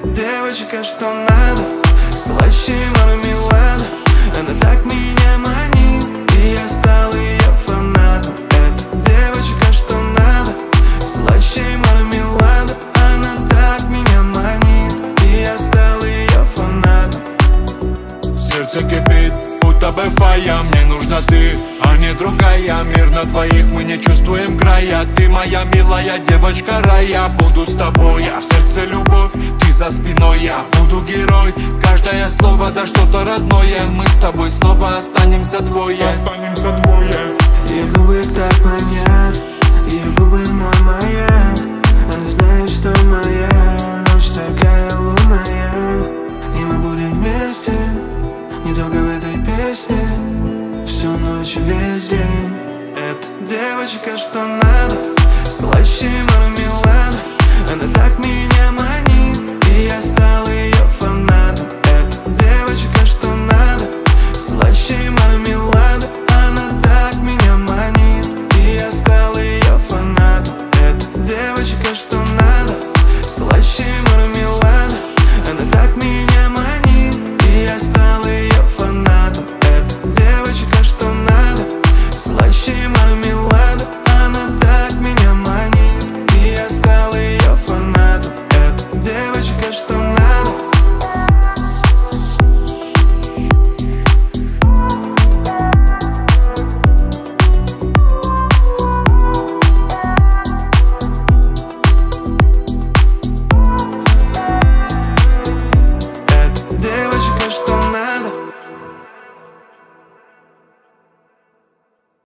девочка, что надо, слаще мармелада. Она так меня манит, и я стал ее фанатом. Это девочка, что надо, слаще мармелада. Она так меня манит, и я стал ее фанатом. Сердце кипит, будто бы фая. Мне нужна ты, а не другая. Мир на двоих, мы не чувствуем края. Ты моя милая девочка рая. Буду с тобой, а в сердце любовь. Ты за спиной, я буду герой. Каждое слово, да что-то родное. Мы с тобой снова останемся двое. Ее губы так манят, ее губы мой маяк. Она знает, что моя ночь такая лунная. И мы будем вместе, не только в этой песне, всю ночь и весь день. Это девочка, что надо, слаще мармелада. Она так меня манит, и я стал ее